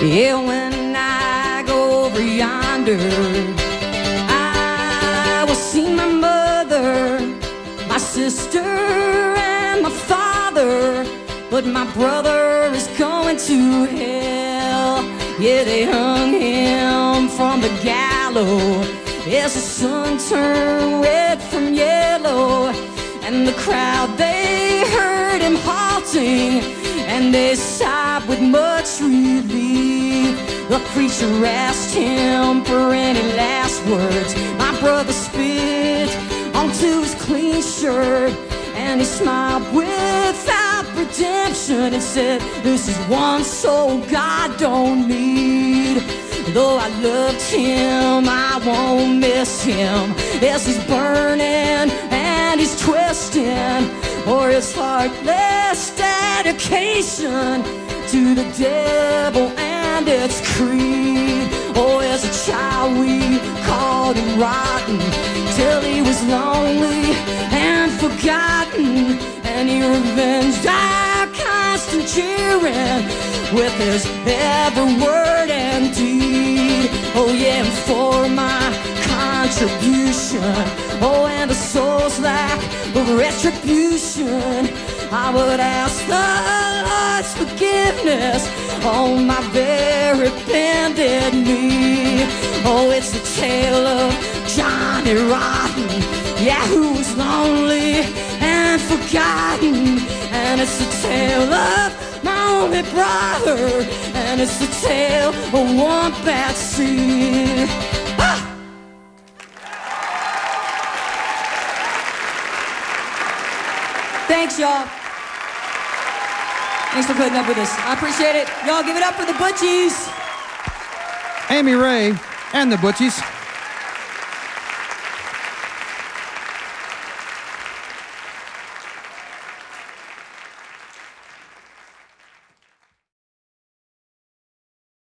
Yeah, when I go over yonder, I will see my mother, my sister, and my father. But my brother is going to hell. Yeah, they hung him from the gallows as the sun turned red from yellow. And the crowd, they heard him halting, and they sighed with much relief. The preacher asked him for any last words. My brother spit onto his clean shirt, and he smiled without redemption and said, "This is one soul God don't need." Though I loved him, I won't miss him as he's burning and he's twisting for his heartless dedication to the devil and its creed. Oh, as a child we called him rotten till he was lonely and forgotten, and he revenged our constant cheering with his every word and deed. Oh yeah, and for my contribution, oh, and the soul's lack of retribution, I would ask the Lord's forgiveness on my very bended knee. Oh, it's the tale of Johnny Rotten, yeah, who was lonely and forgotten. And it's the tale of my only brother, and it's the tale of one bad seed. Ah! Thanks, y'all. Thanks for putting up with us. I appreciate it. Y'all give it up for the Butchies. Amy Ray and the Butchies.